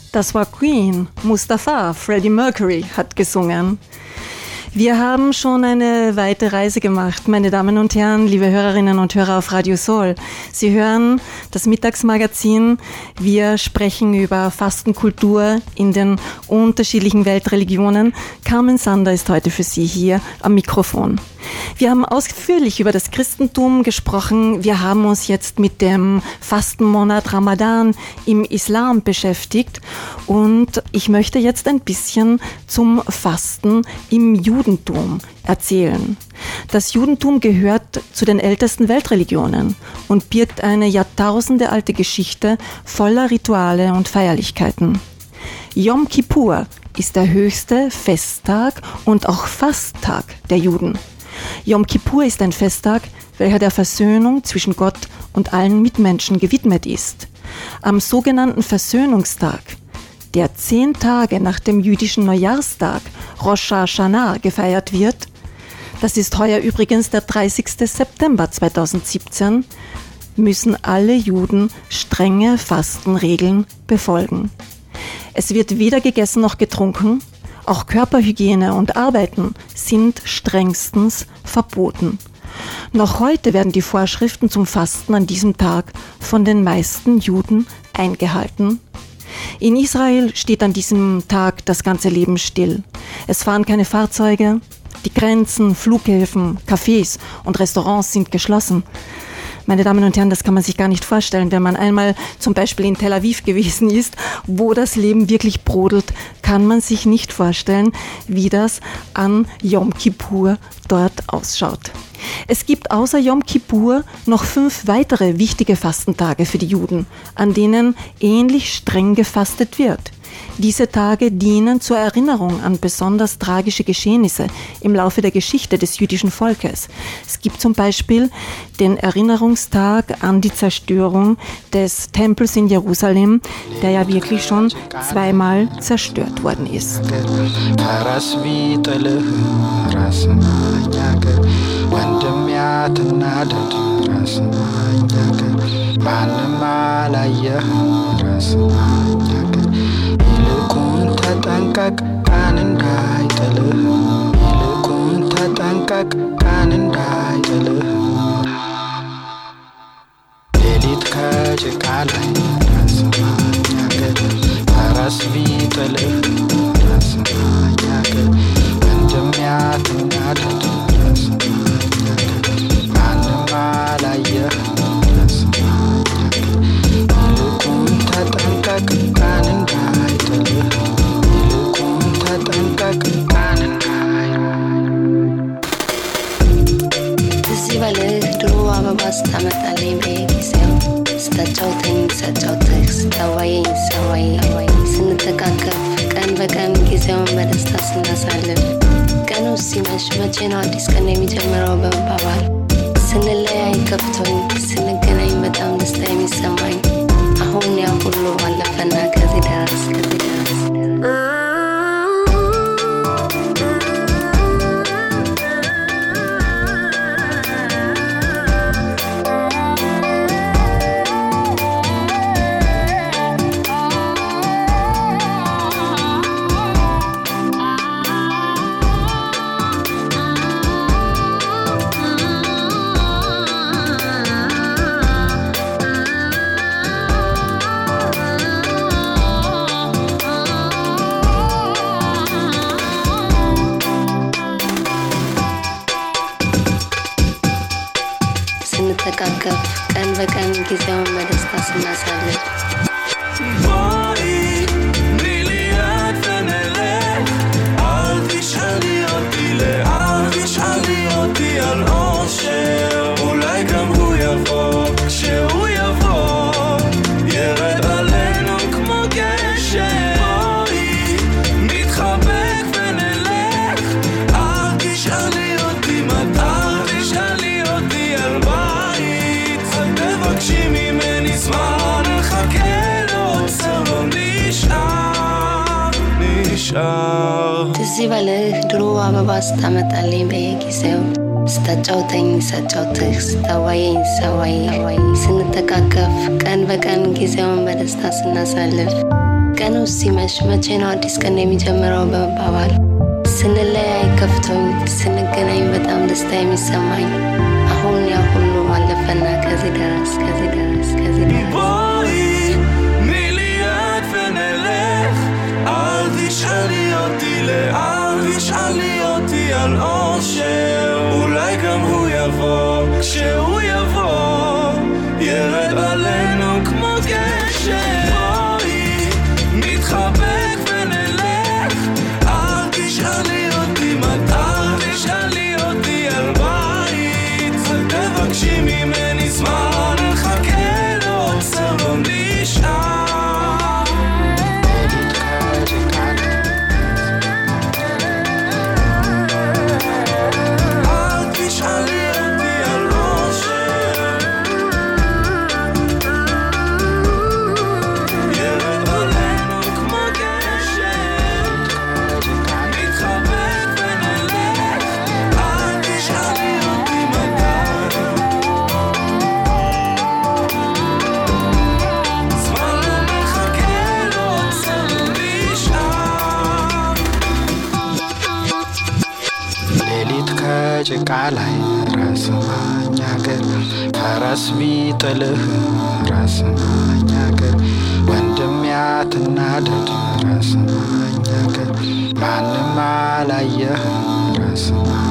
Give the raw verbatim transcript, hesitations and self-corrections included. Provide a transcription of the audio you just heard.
Das war Queen. Mustafa, Freddie Mercury, hat gesungen. Wir haben schon eine weite Reise gemacht, meine Damen und Herren, liebe Hörerinnen und Hörer auf Radio Soul. Sie hören das Mittagsmagazin. Wir sprechen über Fastenkultur in den unterschiedlichen Weltreligionen. Carmen Sander ist heute für Sie hier am Mikrofon. Wir haben ausführlich über das Christentum gesprochen. Wir haben uns jetzt mit dem Fastenmonat Ramadan im Islam beschäftigt. Und ich möchte jetzt ein bisschen zum Fasten im Judentum erzählen. Das Judentum gehört zu den ältesten Weltreligionen und birgt eine jahrtausendealte Geschichte voller Rituale und Feierlichkeiten. Yom Kippur ist der höchste Festtag und auch Fasttag der Juden. Yom Kippur ist ein Festtag, welcher der Versöhnung zwischen Gott und allen Mitmenschen gewidmet ist. Am sogenannten Versöhnungstag, der zehn Tage nach dem jüdischen Neujahrstag Rosh Hashanah gefeiert wird, das ist heuer übrigens der dreißigsten September zweitausendsiebzehn, müssen alle Juden strenge Fastenregeln befolgen. Es wird weder gegessen noch getrunken. Auch Körperhygiene und Arbeiten sind strengstens verboten. Noch heute werden die Vorschriften zum Fasten an diesem Tag von den meisten Juden eingehalten. In Israel steht an diesem Tag das ganze Leben still. Es fahren keine Fahrzeuge, die Grenzen, Flughäfen, Cafés und Restaurants sind geschlossen. Meine Damen und Herren, das kann man sich gar nicht vorstellen. Wenn man einmal zum Beispiel in Tel Aviv gewesen ist, wo das Leben wirklich brodelt, kann man sich nicht vorstellen, wie das an Yom Kippur dort ausschaut. Es gibt außer Yom Kippur noch fünf weitere wichtige Fastentage für die Juden, an denen ähnlich streng gefastet wird. Diese Tage dienen zur Erinnerung an besonders tragische Geschehnisse im Laufe der Geschichte des jüdischen Volkes. Es gibt zum Beispiel den Erinnerungstag an die Zerstörung des Tempels in Jerusalem, der ja wirklich schon zweimal zerstört worden ist. ተጠንቀቅ ቀን እንዳይጥልህ ይልቁን ተጠንቀቅ ቀን እንዳይጥልህ ሌሊት ከጭቃ ላይ ራስ ማኛገር ፈረስ ቢጥልህ ራስ ማኛገር እንደሚያትናደድ ራስ ማኛገር ማንም አላየህ ራስ ማኛገር ይልቁን ተጠንቀቅ ቀን እንዳይጥልህ ትዝ ይበልህ ድሮ አበባ ስታመጣልኝ በየጊዜው ስታጫውተኝ ሳጫውትህ ስታዋየኝ ሳዋይ ስንተቃቀፍ ቀን በቀን ጊዜውን በደስታ ስናሳልፍ ቀኑ ሲመሽ መቼ ነው አዲስ ቀን የሚጀምረው በመባባል ስንለያይ ከፍቶኝ ስንገናኝ በጣም ደስታ የሚሰማኝ አሁን ያ ሁሉ አለፈና ከዚህ ደረስ ከዚህ ደረስ ስንተቃቀፍ ቀን በቀን ጊዜውን በደስታ ስናሳልፍ ትዝ ይበልህ ድሮ አበባ ስታመጣልኝ በየጊዜው ስታጫውተኝ ሳጫውትህ ስታዋየኝ ሳዋይ ስንተቃቀፍ ቀን በቀን ጊዜውን በደስታ ስናሳልፍ ቀኑ ሲመሽ መቼ ነው አዲስ ቀን የሚጀምረው በመባባል ስንለያይ ከፍቶኝ ስንገናኝ በጣም ደስታ የሚሰማኝ አሁን ያ ሁሉ አለፈና ከዚህ ደረስ ከዚህ ደረስ ከዚህ ደረስ בואי תני לי יד ונלך אל תשאלי אותי לאן תשאלי אותי על אושר אולי גם הוא יבוא כשהוא יבוא ירד עלינו כמו גשם בואי נתחבק ונלך אל תשאלי אותי מתי תשאלי אותי על בית אל תבקשי ממני זמן נחכה לו עוצר לא נשאר אל תשאלי אותי על אושר ירד עלינו כמו גשם נתחבק ונלך אל תשאלי אותי מתי זמן לא מחכה לו עוצר לא נשאר ሌሊት ከጭቃ ላይ ራስ ማኛገር ፈረስ ቢጥልህ ራስ ማኛገር ወንድም ያትናደድ ራስ ማኛገር ማንም አላየህ ራስ